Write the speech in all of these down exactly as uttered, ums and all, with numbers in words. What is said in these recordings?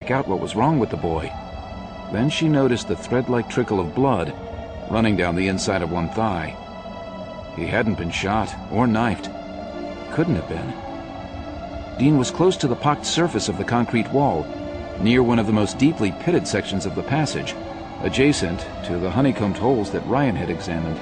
out what was wrong with the boy. Then she noticed the thread-like trickle of blood running down the inside of one thigh. He hadn't been shot or knifed. Couldn't have been. Dean was close to the pocked surface of the concrete wall, near one of the most deeply pitted sections of the passage, adjacent to the honeycombed holes that Ryan had examined.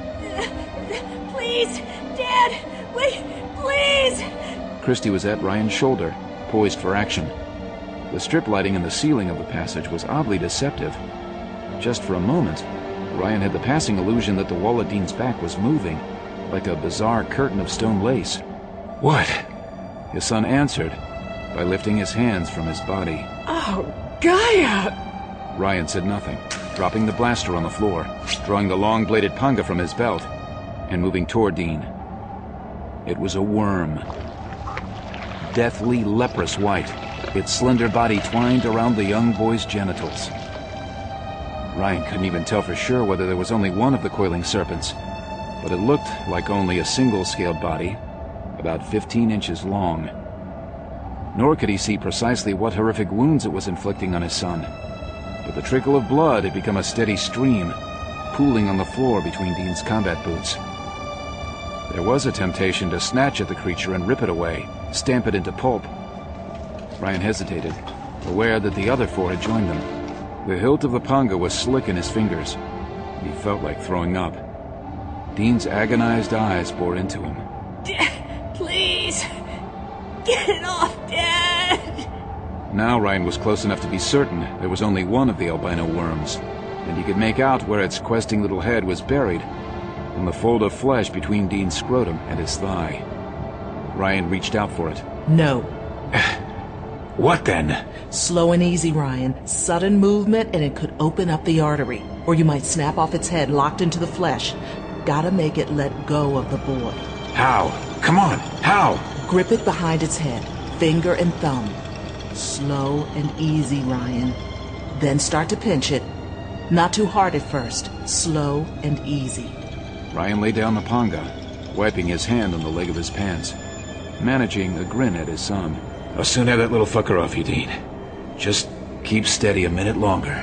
Please, Dad, wait, please! Christy was at Ryan's shoulder, poised for action. The strip lighting in the ceiling of the passage was oddly deceptive. Just for a moment, Ryan had the passing illusion that the wall at Dean's back was moving, like a bizarre curtain of stone lace. "What?" His son answered by lifting his hands from his body. Oh, Gaia! Ryan said nothing, dropping the blaster on the floor, drawing the long-bladed panga from his belt, and moving toward Dean. It was a worm. Deathly leprous white, its slender body twined around the young boy's genitals. Ryan couldn't even tell for sure whether there was only one of the coiling serpents, but it looked like only a single-scaled body, about fifteen inches long. Nor could he see precisely what horrific wounds it was inflicting on his son, but the trickle of blood had become a steady stream, pooling on the floor between Dean's combat boots. There was a temptation to snatch at the creature and rip it away, stamp it into pulp. Ryan hesitated, aware that the other four had joined them. The hilt of the panga was slick in his fingers. He felt like throwing up. Dean's agonized eyes bore into him. Dad, please! Get it off, Dad! Now Ryan was close enough to be certain there was only one of the albino worms, and he could make out where its questing little head was buried, in the fold of flesh between Dean's scrotum and his thigh. Ryan reached out for it. No. What then? Slow and easy, Ryan. Sudden movement and it could open up the artery. Or you might snap off its head locked into the flesh. Gotta make it let go of the boy. How? Come on, how? Grip it behind its head, finger and thumb. Slow and easy, Ryan. Then start to pinch it. Not too hard at first. Slow and easy. Ryan laid down the panga, wiping his hand on the leg of his pants, managing a grin at his son. I'll soon have that little fucker off you, Dean. Just keep steady a minute longer.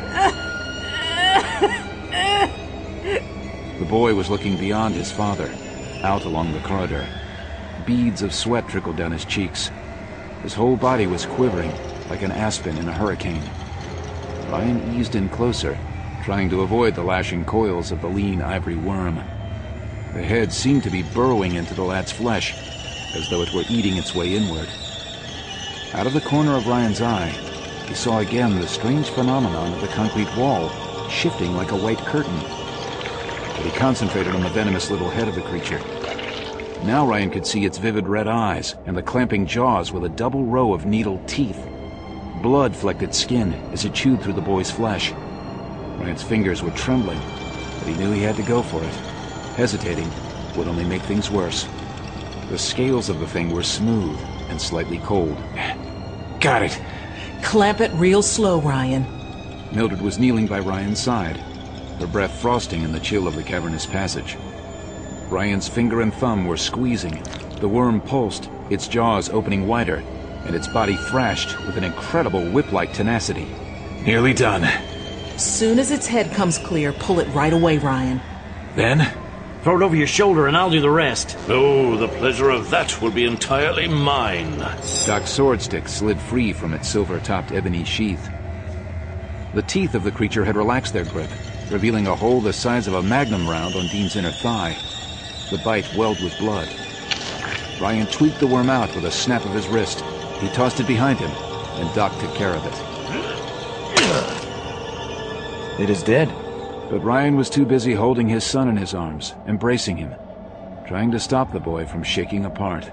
The boy was looking beyond his father, out along the corridor. Beads of sweat trickled down his cheeks. His whole body was quivering, like an aspen in a hurricane. Ryan eased in closer, trying to avoid the lashing coils of the lean ivory worm. The head seemed to be burrowing into the lad's flesh, as though it were eating its way inward. Out of the corner of Ryan's eye, he saw again the strange phenomenon of the concrete wall, shifting like a white curtain. But he concentrated on the venomous little head of the creature. Now Ryan could see its vivid red eyes and the clamping jaws with a double row of needled teeth. Blood flecked its skin as it chewed through the boy's flesh. Ryan's fingers were trembling, but he knew he had to go for it. Hesitating would only make things worse. The scales of the thing were smooth and slightly cold. Got it! Clamp it real slow, Ryan. Mildred was kneeling by Ryan's side, her breath frosting in the chill of the cavernous passage. Ryan's finger and thumb were squeezing. The worm pulsed, its jaws opening wider, and its body thrashed with an incredible whip-like tenacity. Nearly done. Soon as its head comes clear, pull it right away, Ryan. Then? Throw it over your shoulder and I'll do the rest. Oh, the pleasure of that will be entirely mine. Doc's sword stick slid free from its silver-topped ebony sheath. The teeth of the creature had relaxed their grip, revealing a hole the size of a magnum round on Dean's inner thigh. The bite welled with blood. Ryan tweaked the worm out with a snap of his wrist. He tossed it behind him, and Doc took care of it. It is dead. But Ryan was too busy holding his son in his arms, embracing him, trying to stop the boy from shaking apart.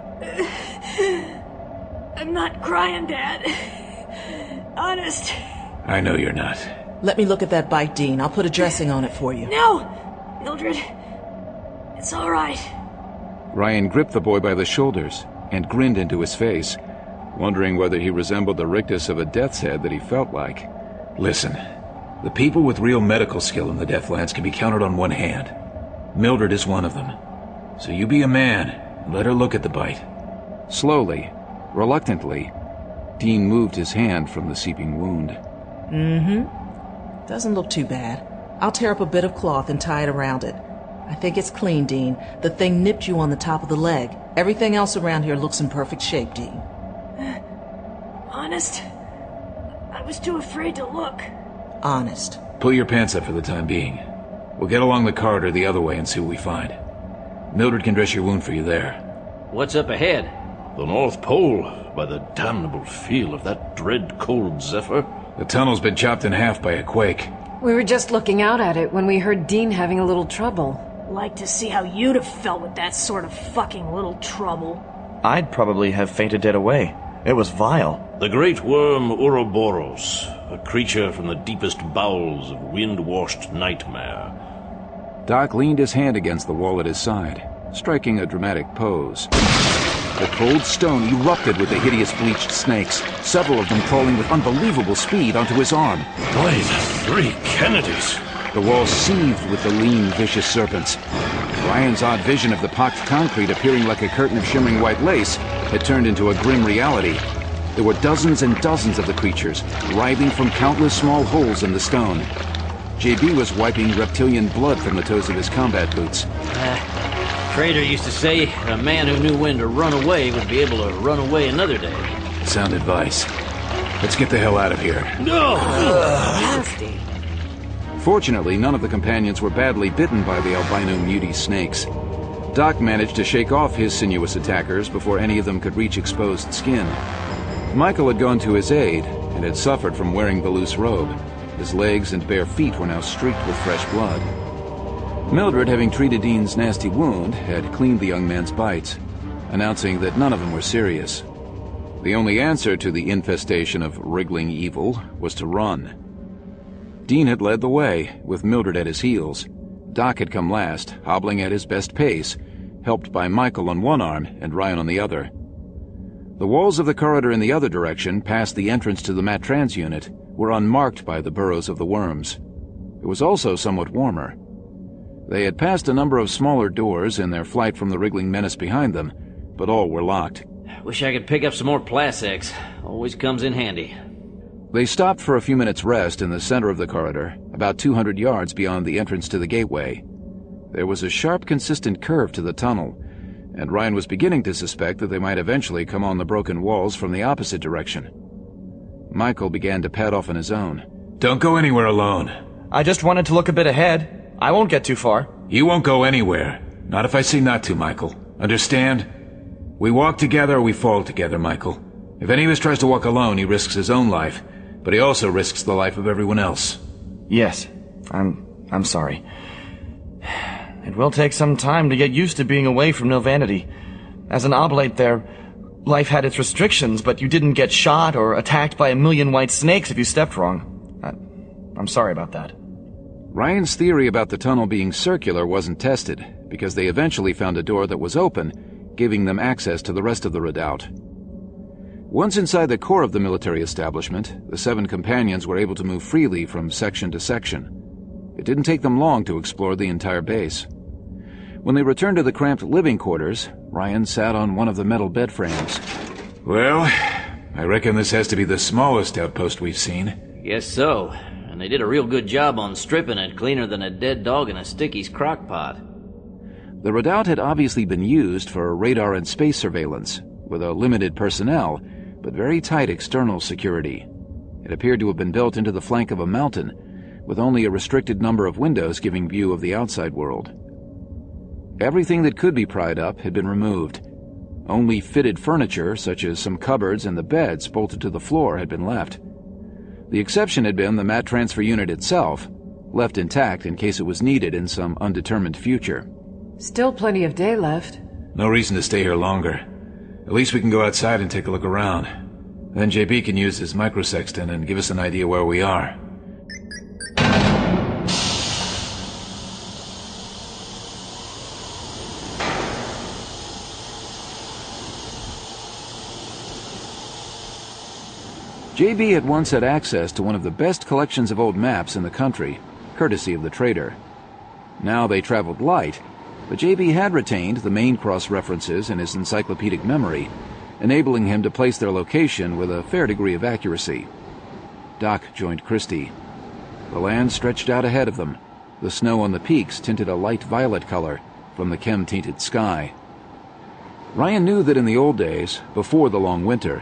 I'm not crying, Dad. Honest. I know you're not. Let me look at that bite, Dean. I'll put a dressing on it for you. No! Mildred, it's all right. Ryan gripped the boy by the shoulders and grinned into his face, wondering whether he resembled the rictus of a death's head that he felt like. Listen. The people with real medical skill in the Deathlands can be counted on one hand. Mildred is one of them. So you be a man and let her look at the bite. Slowly, reluctantly, Dean moved his hand from the seeping wound. Mm-hmm. Doesn't look too bad. I'll tear up a bit of cloth and tie it around it. I think it's clean, Dean. The thing nipped you on the top of the leg. Everything else around here looks in perfect shape, Dean. Honest? I was too afraid to look. Honest. Pull your pants up for the time being. We'll get along the corridor the other way and see what we find. Mildred can dress your wound for you there. What's up ahead? The North Pole, by the damnable feel of that dread cold zephyr. The tunnel's been chopped in half by a quake. We were just looking out at it when we heard Dean having a little trouble. Like to see how you'd have felt with that sort of fucking little trouble. I'd probably have fainted dead away. It was vile. The great worm Ouroboros, a creature from the deepest bowels of wind-washed nightmare. Doc leaned his hand against the wall at his side, striking a dramatic pose. The cold stone erupted with the hideous bleached snakes, several of them crawling with unbelievable speed onto his arm. By the three Kennedys! The wall seethed with the lean, vicious serpents. Ryan's odd vision of the pocked concrete appearing like a curtain of shimmering white lace had turned into a grim reality. There were dozens and dozens of the creatures, writhing from countless small holes in the stone. J B was wiping reptilian blood from the toes of his combat boots. Uh, Trader used to say a man who knew when to run away would be able to run away another day. Sound advice. Let's get the hell out of here. No! Nasty. Fortunately, none of the companions were badly bitten by the albino muty snakes. Doc managed to shake off his sinuous attackers before any of them could reach exposed skin. Michael had gone to his aid and had suffered from wearing the loose robe. His legs and bare feet were now streaked with fresh blood. Mildred, having treated Dean's nasty wound, had cleaned the young man's bites, announcing that none of them were serious. The only answer to the infestation of wriggling evil was to run. Dean had led the way, with Mildred at his heels. Doc had come last, hobbling at his best pace, helped by Michael on one arm and Ryan on the other. The walls of the corridor in the other direction, past the entrance to the Matrans unit, were unmarked by the burrows of the worms. It was also somewhat warmer. They had passed a number of smaller doors in their flight from the wriggling menace behind them, but all were locked. Wish I could pick up some more Plasex. Always comes in handy. They stopped for a few minutes' rest in the center of the corridor, about two hundred yards beyond the entrance to the gateway. There was a sharp, consistent curve to the tunnel, and Ryan was beginning to suspect that they might eventually come on the broken walls from the opposite direction. Michael began to pad off on his own. Don't go anywhere alone. I just wanted to look a bit ahead. I won't get too far. You won't go anywhere. Not if I say not to, Michael. Understand? We walk together or we fall together, Michael. If any of us tries to walk alone, he risks his own life, but he also risks the life of everyone else. Yes, I'm... I'm sorry. It will take some time to get used to being away from Nilvanity. As an oblate there, life had its restrictions, but you didn't get shot or attacked by a million white snakes if you stepped wrong. I, I'm sorry about that. Ryan's theory about the tunnel being circular wasn't tested, because they eventually found a door that was open, giving them access to the rest of the redoubt. Once inside the core of the military establishment, the seven companions were able to move freely from section to section. It didn't take them long to explore the entire base. When they returned to the cramped living quarters, Ryan sat on one of the metal bed frames. Well, I reckon this has to be the smallest outpost we've seen. Guess so. And they did a real good job on stripping it cleaner than a dead dog in a Sticky's crock pot. The redoubt had obviously been used for radar and space surveillance, with a limited personnel, but very tight external security. It appeared to have been built into the flank of a mountain, with only a restricted number of windows giving view of the outside world. Everything that could be pried up had been removed. Only fitted furniture, such as some cupboards and the beds bolted to the floor, had been left. The exception had been the mat transfer unit itself, left intact in case it was needed in some undetermined future. Still plenty of day left. No reason to stay here longer. At least we can go outside and take a look around. Then J B can use his microsextant and give us an idea where we are. J B had once had access to one of the best collections of old maps in the country, courtesy of the trader. Now they traveled light, but J B had retained the main cross references in his encyclopedic memory, enabling him to place their location with a fair degree of accuracy. Doc joined Christie. The land stretched out ahead of them. The snow on the peaks tinted a light violet color from the chem-tainted sky. Ryan knew that in the old days, before the long winter,